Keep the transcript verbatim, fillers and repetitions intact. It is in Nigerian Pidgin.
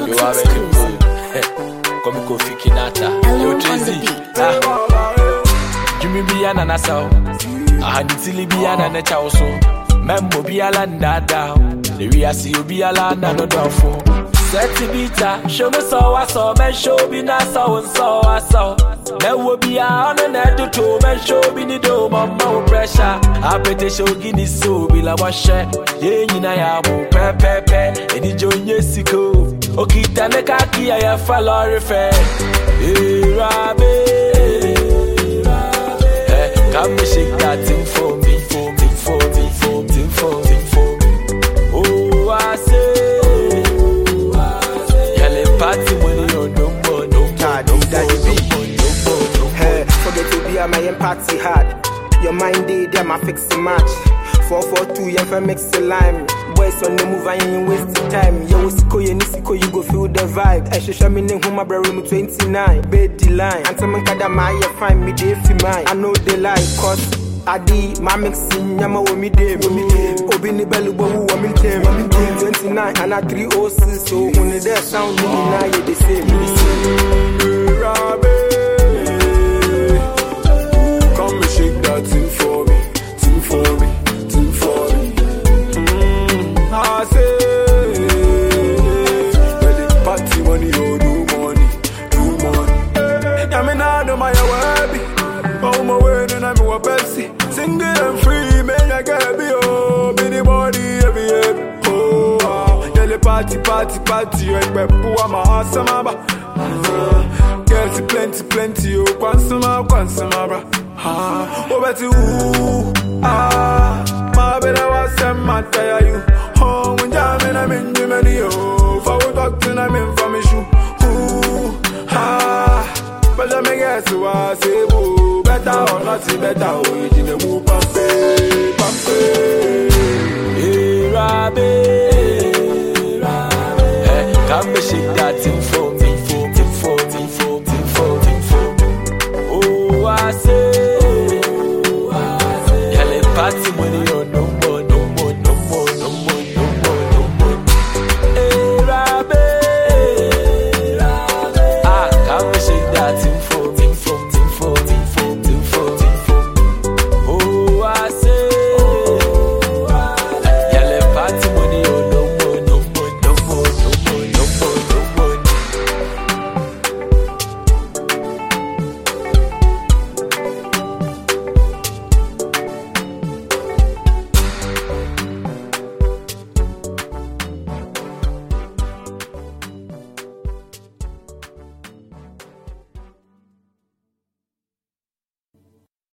You are making food. Come go fikinata. Yo Tracy. Jimmy Biana Nassau. I had Tilly Biana Nechaoso. Membo Bialanda down. The Ria see you Bialanda no downfall. Setty bita, show me so I saw, men show me na so and so I saw. There will be on an end to men show me the dome of more pressure. I bet they show Guinness so be la wash. Yeah, you know, I will pepe pepe, and the join yesiko. Okay, then the kaki I follow refer. Hey, Rabbi, hey, come and shake that thing for me, for me, for me, for me, for me, for me. Oh, I say. Party money on no more, no more, no more, no more. Hey, forget to be a my party hard. Your mind day, them a fix the match. Four four two, you can mix the lime. Boys on the move, I ain't wasting time. Yo, Siko, you Nisiko, you go feel the vibe. I should show me name home, my brother, room twenty-nine. Bed the line, and some kada my find me day for mine. I know they lie, cause Adi, my mixing, Yama, wo me day, wo me day. Obini Bellu, wo wo me day, wo me day. twenty-nine, and I three oh six, so when they there sound, me now, you the same, me the same. Rabbi, come and shake that thing for me, thing for me, thing for me. Mm, I say, when the party money, oh, do money, do money. Yeah, me now do my wabi. Oh, my word, and I'm a Pepsi. Single and free, man, I gotta be, oh, be the body, every every. Oh, ah, yeah, the party, party, party, right, but who am I, awesome, ah, girls, plenty, plenty, oh, consumer, consumer, ah, oh, but you, ah, my baby, what's the matter, you, oh, when I'm in, I'm in, you, many, oh, for what doctor, I'm in, for me, shoe, ooh, ah, but let me guess, who I say, boo. Better or not, better, oh, you didn't move on.